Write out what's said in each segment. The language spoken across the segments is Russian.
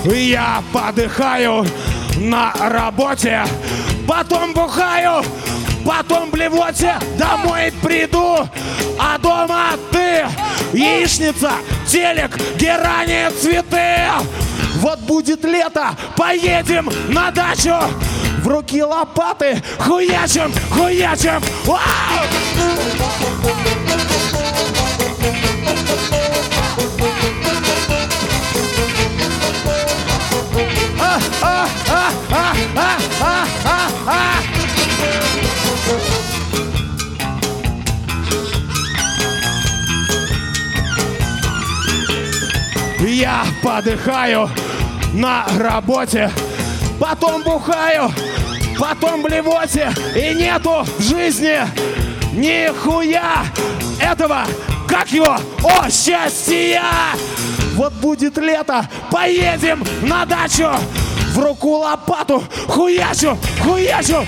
Я подыхаю на работе, потом бухаю, потом блевоте, домой приду, а дома ты, яичница, телек, герани, цветы. Вот будет лето, поедем на дачу, в руки лопаты, хуячим, хуячим. Вау! Я подыхаю на работе, потом бухаю, потом блевоте, и нету в жизни нихуя этого, как его, о, счастья! Вот будет лето, поедем на дачу, в руку лопату, хуячу, хуячу.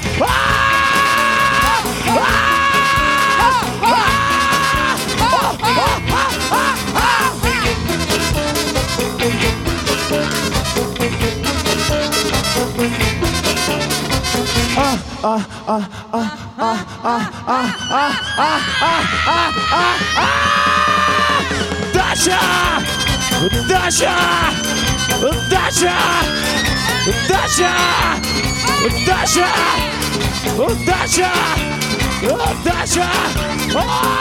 Дача! Дача! Дача! Дача! Дача! Дача! Дача!